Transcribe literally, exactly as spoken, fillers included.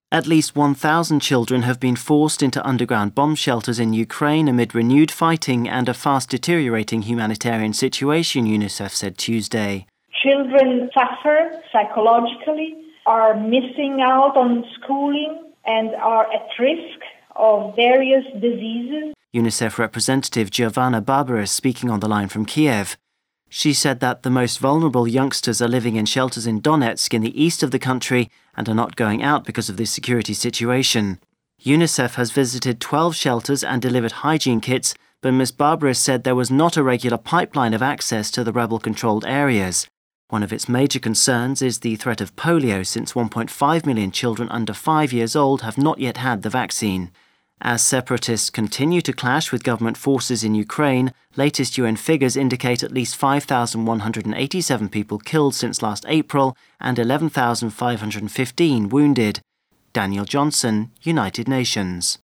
At least one thousand children have been forced into underground bomb shelters in Ukraine amid renewed fighting and a fast deteriorating humanitarian situation, UNICEF said Tuesday. Children suffer psychologically, are missing out on schooling, and are at risk of various diseases. UNICEF representative Giovanna Barbaras speaking on the line from Kiev. She said that the most vulnerable youngsters are living in shelters in Donetsk in the east of the country and are not going out because of this security situation. UNICEF has visited twelve shelters and delivered hygiene kits, but Miz Barbaras said there was not a regular pipeline of access to the rebel-controlled areas. One of its major concerns is the threat of polio, since one point five million children under five years old have not yet had the vaccine. As separatists continue to clash with government forces in Ukraine, latest U N figures indicate at least five thousand one hundred eighty-seven people killed since last April and eleven thousand five hundred fifteen wounded. Daniel Johnson, United Nations.